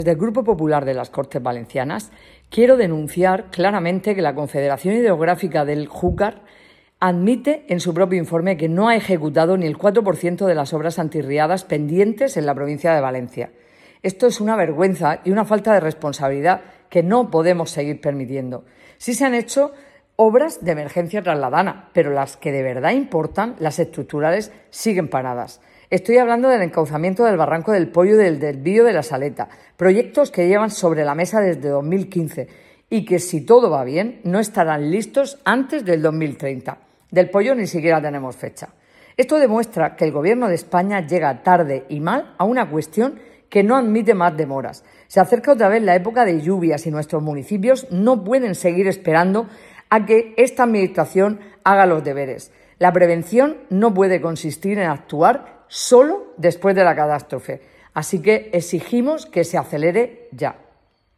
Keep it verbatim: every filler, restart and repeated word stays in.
Desde el Grupo Popular de las Cortes Valencianas quiero denunciar claramente que la Confederación Hidrográfica del Júcar admite en su propio informe que no ha ejecutado ni el cuatro por ciento de las obras antirriadas pendientes en la provincia de Valencia. Esto es una vergüenza y una falta de responsabilidad que no podemos seguir permitiendo. Sí se han hecho obras de emergencia trasladana, pero las que de verdad importan, las estructurales, siguen paradas. Estoy hablando del encauzamiento del Barranco del Pollo y del desvío de la Saleta, proyectos que llevan sobre la mesa desde dos mil quince y que, si todo va bien, no estarán listos antes del dos mil treinta. Del Pollo ni siquiera tenemos fecha. Esto demuestra que el Gobierno de España llega tarde y mal a una cuestión que no admite más demoras. Se acerca otra vez la época de lluvias y nuestros municipios no pueden seguir esperando a que esta Administración haga los deberes. La prevención no puede consistir en actuar solo después de la catástrofe. Así que exigimos que se acelere ya.